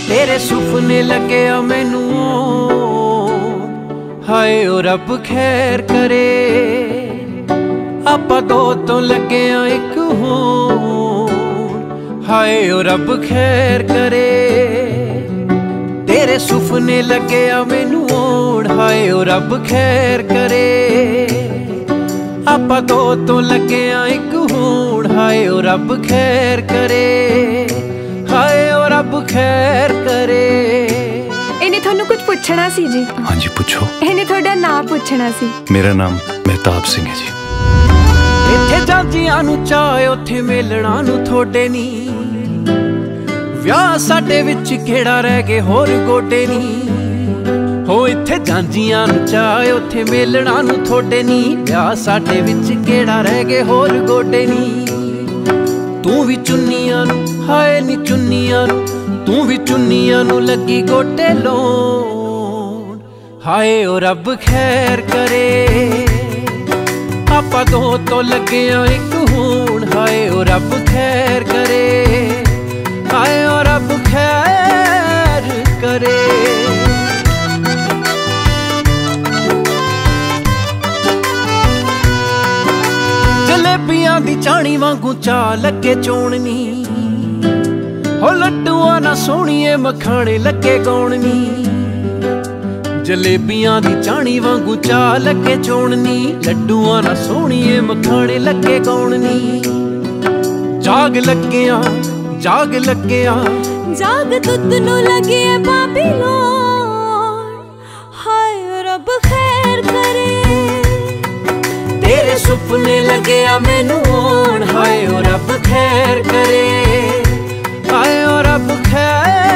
तेरे सुपने लगे आ मैनू, हाय ओ रब खैर करे। आपां दो तो लगे आ एक होण, हाय ओ रब खैर करे। तेरे सुपने लगे आ मैनू होण, हाय ओ रब खैर करे। आपां दो तो लगे आ एक होण, हाय ओ रब खैर करे, हाय ओ रब खैर करे। इन्हें थानू कुछ पूछना सी जी। हाँ जी पूछो। इन्हें थोड़ा नाम पूछना सी। मेरा नाम मेहताब सिंह है जी। इत्थे जांदियां नू चाहे उत्थे मिलना नू थोड़े नी, विआह साडे विच केड़ा रह गए होर गोडे नी। हो इत्थे जांदियां नू चाहे उत्थे मिलना नू थोड़े नी, विआह साडे विच केड़ा रह गए होर गोडे नी। तू भी चुन्नियां नू, हाय नी चुन्नियां नू, तू भी चुन्नियां नू लगी गोटे लोन, हाय ओ रब खैर करे। आपां दो तो लगे आ एक होण, हाय ओ रब खैर करे, हाय ओ रब खैर करे। जलेबियां दी चाणी वांगू चा लगे चोणनी, हो लड्डूआं ना सोहणीए मखाणे लगे गौणनी। जलेबियां दी चाणी वांगू चा लगे चोणनी, लड्डूआं ना सोहणीए मखाणे लगे गौणनी। जाग लग्गियां जाग लग्गियां, जाग तुद नू लगे बाबीलोन, हाय रब खैर करे। तेरे सुपने लगे आ मैनू होण, हाय ओ रब खैर करे, हाय ओ रब खैर